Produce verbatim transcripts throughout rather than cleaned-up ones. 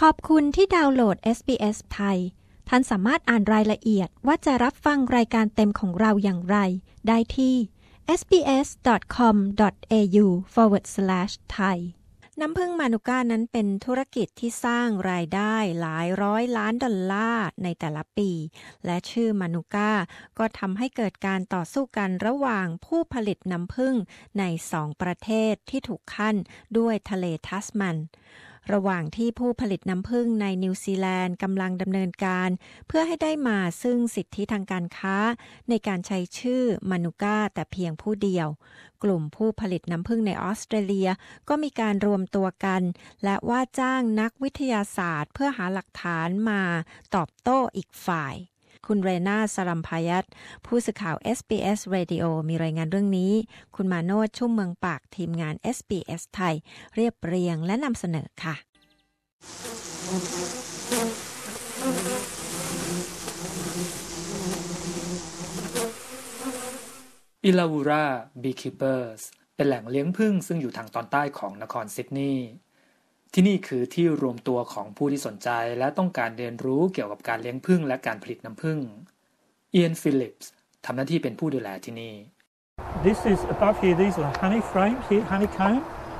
ขอบคุณที่ดาวน์โหลด เอส บี เอส ไทยท่านสามารถอ่านรายละเอียดว่าจะรับฟังรายการเต็มของเราอย่างไรได้ที่ เอส บี เอส ดอท คอม ดอท เอ ยู สแลช ไทย น้ำผึ้งมานูก้านั้นเป็นธุรกิจที่สร้างรายได้หลายร้อยล้านดอลลาร์ในแต่ละปีและชื่อมานูก้าก็ทำให้เกิดการต่อสู้กันระหว่างผู้ผลิตน้ำผึ้งในสองประเทศที่ถูกคั่นด้วยทะเลทัสมันระหว่างที่ผู้ผลิตน้ำผึ้งในนิวซีแลนด์กำลังดำเนินการเพื่อให้ได้มาซึ่งสิทธิทางการค้าในการใช้ชื่อมานูก้าแต่เพียงผู้เดียวกลุ่มผู้ผลิตน้ำผึ้งในออสเตรเลียก็มีการรวมตัวกันและว่าจ้างนักวิทยาศาสตร์เพื่อหาหลักฐานมาตอบโต้อีกฝ่ายคุณเรนาสรัมพายัตผู้สื่อข่าว เอส บี เอส Radio มีรายงานเรื่องนี้คุณมาโนชชุ่มเมืองปากทีมงาน เอส บี เอส ไทยเรียบเรียงและนำเสนอค่ะอิลาวูรา Beekeepers เป็นแหล่งเลี้ยงผึ้งซึ่งอยู่ทางตอนใต้ของนครซิดนีย์ที่นี่คือที่รวมตัวของผู้ที่สนใจและต้องการเรียนรู้เกี่ยวกับการเลี้ยงผึ้งและการผลิตน้ำผึ้งเอียนฟิลิปส์ทำหน้าที่เป็นผู้ดูแลที่นี่ This is above here these are honey frames here honeycomb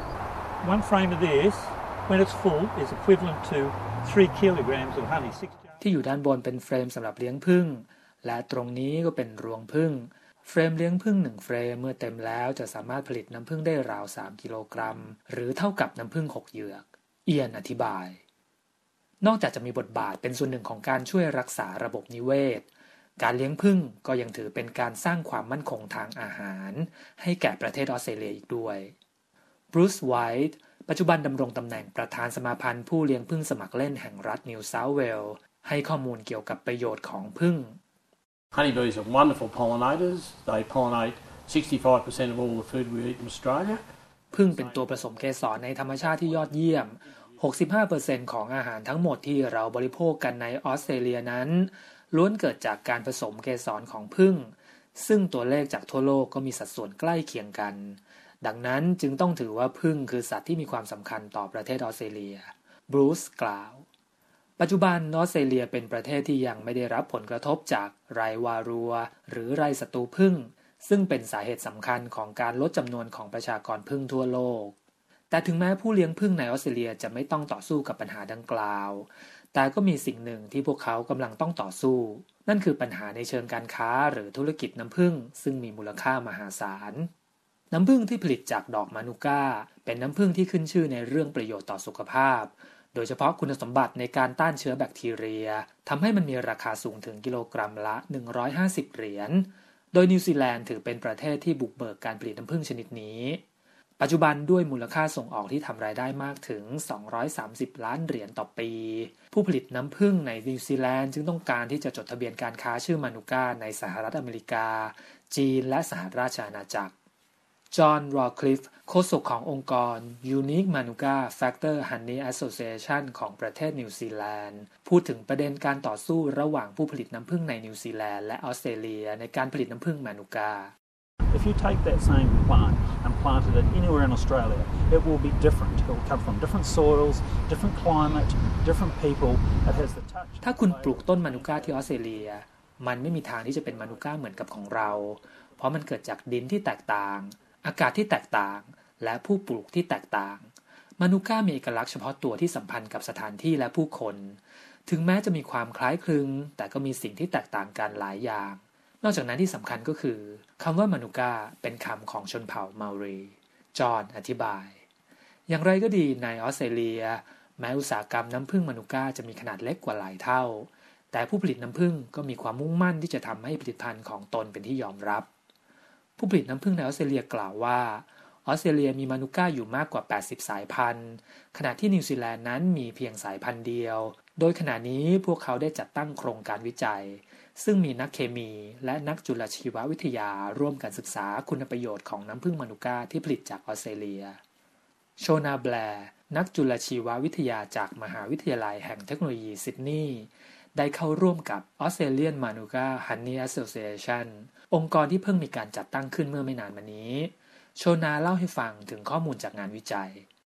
one frame of this when it's full is equivalent to three kilograms of honey ที่อยู่ด้านบนเป็นเฟรมสำหรับเลี้ยงผึ้งและตรงนี้ก็เป็นรวงผึ้งเฟรมเลี้ยงผึ้งหนึ่งเฟรมเมื่อเต็มแล้วจะสามารถผลิตน้ำผึ้งได้ราวสามกิโลกรัมหรือเท่ากับน้ำผึ้งหกเหยือกเอียนอธิบายนอกจากจะมีบทบาทเป็นส่วนหนึ่งของการช่วยรักษาระบบนิเวศการเลี้ยงผึ้งก็ยังถือเป็นการสร้างความมั่นคงทางอาหารให้แก่ประเทศออสเตรเลียอีกด้วยบรูซไวท์ปัจจุบันดำรงตำแหน่งประธานสมาพันธ์ผู้เลี้ยงผึ้งสมัครเล่นแห่งรัฐนิวเซาท์เวลส์ให้ข้อมูลเกี่ยวกับประโยชน์ของผึ้ง Honeybees are wonderful pollinators. They pollinate sixty-five percent of all the food we eat in Australia. ผึ้งเป็นตัวผสมเกสรในธรรมชาติที่ยอดเยี่ยม หกสิบห้าเปอร์เซ็นต์ ของอาหารทั้งหมดที่เราบริโภคกันในออสเตรเลียนั้นล้วนเกิดจากการผสมเกสรของผึ้งซึ่งตัวเลขจากทั่วโลกก็มีสัดส่วนใกล้เคียงกันดังนั้นจึงต้องถือว่าผึ้งคือสัตว์ที่มีความสำคัญต่อประเทศออสเตรเลียบรูซกล่าวปัจจุบันออสเตรเลียเป็นประเทศที่ยังไม่ได้รับผลกระทบจากไรวารัวหรือไรศัตรูผึ้งซึ่งเป็นสาเหตุสำคัญของการลดจำนวนของประชากรผึ้งทั่วโลกแต่ถึงแม้ผู้เลี้ยงผึ้งในออสเตรเลียจะไม่ต้องต่อสู้กับปัญหาดังกล่าวแต่ก็มีสิ่งหนึ่งที่พวกเขากำลังต้องต่อสู้นั่นคือปัญหาในเชิงการค้าหรือธุรกิจน้ำผึ้งซึ่งมีมูลค่ามหาศาลน้ำผึ้งที่ผลิตจากดอกมานูก้าเป็นน้ำผึ้งที่ขึ้นชื่อในเรื่องประโยชน์ต่อสุขภาพโดยเฉพาะคุณสมบัติในการต้านเชื้อแบคทีเรียทำให้มันมีราคาสูงถึงกิโลกรัมละหนึ่งร้อยห้าสิบเหรียญโดยนิวซีแลนด์ถือเป็นประเทศที่บุกเบิกการผลิตน้ำผึ้งชนิดนี้ปัจจุบันด้วยมูลค่าส่งออกที่ทำรายได้มากถึงสองร้อยสามสิบล้านเหรียญต่อปีผู้ผลิตน้ำผึ้งในนิวซีแลนด์จึงต้องการที่จะจดทะเบียนการค้าชื่อมานูก้าในสหรัฐอเมริกาจีนและสหราชอาณาจักรจอห์น รอคลิฟโฆษกขององค์กร Unique Manuka Factor Honey Association ของประเทศนิวซีแลนด์พูดถึงประเด็นการต่อสู้ระหว่างผู้ผลิตน้ำผึ้งในนิวซีแลนด์และออสเตรเลียในการผลิตน้ำผึ้งมานูก้า If you take that same plant and planted it anywhere in Australia, it will be different. It will come from different soils, different climate, different people. It has the touch. ถ้าคุณปลูกต้นมานูก้าที่ออสเตรเลียมันไม่มีทางที่จะเป็นมานูก้าเหมือนกับของเราเพราะมันเกิดจากดินที่แตกต่างอากาศที่แตกต่างและผู้ปลูกที่แตกต่างมานูก้ามีเอกลักษณ์เฉพาะตัวที่สัมพันธ์กับสถานที่และผู้คนถึงแม้จะมีความคล้ายคลึงแต่ก็มีสิ่งที่แตกต่างกันหลายอย่างนอกจากนั้นที่สำคัญก็คือคำว่ามานูก้าเป็นคำของชนเผ่าเมารีจอห์นอธิบายอย่างไรก็ดีในออสเตรเลียแม้อุตสาหกรรมน้ำผึ้งมานูก้าจะมีขนาดเล็กกว่าหลายเท่าแต่ผู้ผลิตน้ำผึ้งก็มีความมุ่งมั่นที่จะทำให้ผลิตภัณฑ์ของตนเป็นที่ยอมรับผู้ผลิตน้ำผึ้งในออสเตรเลียกล่าวว่าออสเตรเลียมีมานูก้าอยู่มากกว่าแปดสิบสายพันธุ์ขณะที่นิวซีแลนด์นั้นมีเพียงสายพันธุ์เดียวโดยขณะนี้พวกเขาได้จัดตั้งโครงการวิจัยซึ่งมีนักเคมีและนักจุลชีววิทยาร่วมกันศึกษาคุณประโยชน์ของน้ำผึ้งมานูก้าที่ผลิตจากออสเตรเลียโชนาแบร์นักจุลชีววิทยาจากมหาวิทยาลัยแห่งเทคโนโลยีซิดนีย์ได้เข้าร่วมกับ Australian Manuka Honey Association องค์กรที่เพิ่งมีการจัดตั้งขึ้นเมื่อไม่นานมานี้โชนาเล่าให้ฟังถึงข้อมูลจากงานวิจัย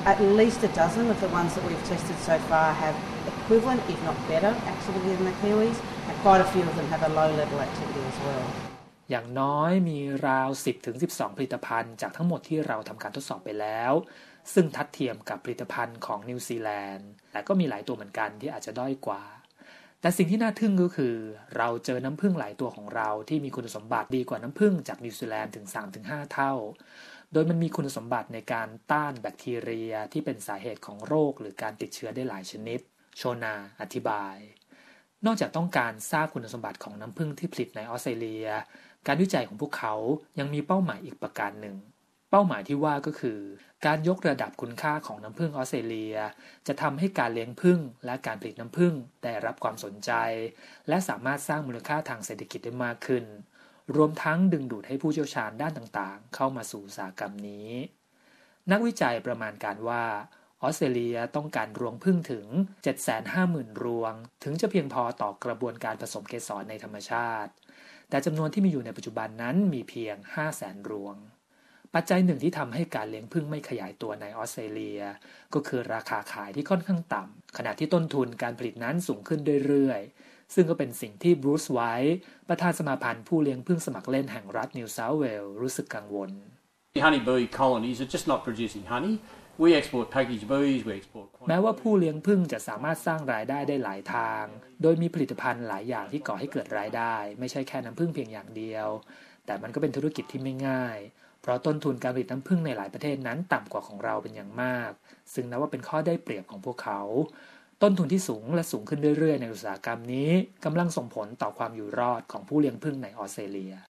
At least a dozen of the ones that we've tested so far have equivalent, if not better, activity than the Kiwis, and quite a few of them have a low-level activity as well. อย่างน้อยมีราว สิบถึงสิบสอง ผลิตภัณฑ์จากทั้งหมดที่เราทำการทดสอบไปแล้วซึ่งทัดเทียมกับผลิตภัณฑ์ของนิวซีแลนด์แต่ก็มีหลายตัวเหมือนกันที่อาจจะด้อยกว่าแต่สิ่งที่น่าทึ่งก็คือเราเจอน้ำผึ้งหลายตัวของเราที่มีคุณสมบัติดีกว่าน้ำผึ้งจากนิวซีแลนด์ถึง สามถึงห้า เท่าโดยมันมีคุณสมบัติในการต้านแบคทีเรียที่เป็นสาเหตุของโรคหรือการติดเชื้อได้หลายชนิดโชนาอธิบายนอกจากต้องการทราบคุณสมบัติของน้ำผึ้งที่ผลิตในออสเตรเลียการวิจัยของพวกเขายังมีเป้าหมายอีกประการหนึ่งเป้าหมายที่ว่าก็คือการยกระดับคุณค่าของน้ำผึ้งออสเตรเลียจะทำให้การเลี้ยงผึ้งและการผลิตน้ำผึ้งได้รับความสนใจและสามารถสร้างมูลค่าทางเศรษฐกิจได้มากขึ้นรวมทั้งดึงดูดให้ผู้เชี่ยวชาญด้านต่างๆเข้ามาสู่อุตสาหกรรมนี้นักวิจัยประมาณการว่าออสเตรเลียต้องการรวงผึ้งถึง เจ็ดแสนห้าหมื่น รวงถึงจะเพียงพอต่อกระบวนการผสมเกสรในธรรมชาติแต่จำนวนที่มีอยู่ในปัจจุบันนั้นมีเพียง ห้าแสน รวงปัจจัยหนึ่งที่ทำให้การเลี้ยงผึ้งไม่ขยายตัวในออสเตรเลียก็คือราคาขายที่ค่อนข้างต่ำขณะที่ต้นทุนการผลิตนั้นสูงขึ้นเรื่อยๆซึ่งก็เป็นสิ่งที่บรูซไวท์ประธานสมาพันธ์ผู้เลี้ยงผึ้งสมัครเล่นแห่งรัฐนิวเซาท์เวลส์รู้สึกกังวล The honeybee colonies are just not producing honey. We export packaged bees, we export แม้ว่าผู้เลี้ยงผึ้งจะสามารถสร้างรายได้ได้หลายทางโดยมีผลิตภัณฑ์หลายอย่างที่ก่อให้เกิดรายได้ไม่ใช่แค่น้ำผึ้งเพียงอย่างเดียวแต่มันก็เป็นธุรกิจที่ไม่ง่ายเพราะต้นทุนการผลิตน้ำผึ้งในหลายประเทศนั้นต่ำกว่าของเราเป็นอย่างมากซึ่งนับว่าเป็นข้อได้เปรียบของพวกเขาต้นทุนที่สูงและสูงขึ้นเรื่อยๆในอุตสาหกรรมนี้กำลังส่งผลต่อความอยู่รอดของผู้เลี้ยงผึ้งในออสเตรเลีย